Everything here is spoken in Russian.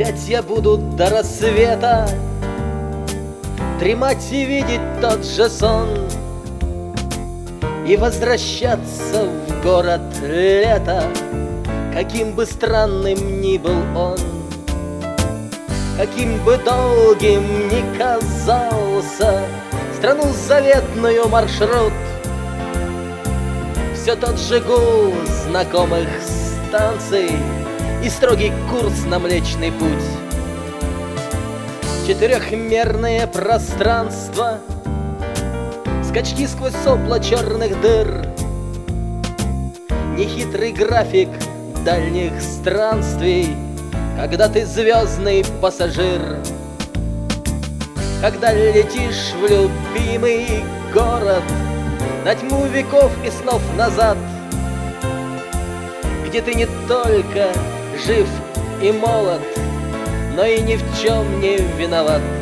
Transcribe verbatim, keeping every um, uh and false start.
Опять я буду до рассвета дремать и видеть тот же сон, и возвращаться в город лета, каким бы странным ни был он, каким бы долгим ни казался в страну заветную маршрут. Все тот же гул знакомых станций и строгий курс на Млечный Путь. Четырехмерное пространство, скачки сквозь сопла черных дыр, нехитрый график дальних странствий, когда ты звездный пассажир, когда летишь в любимый город на тьму веков и снов назад, где ты не только жив и молод, но и ни в чем не виноват.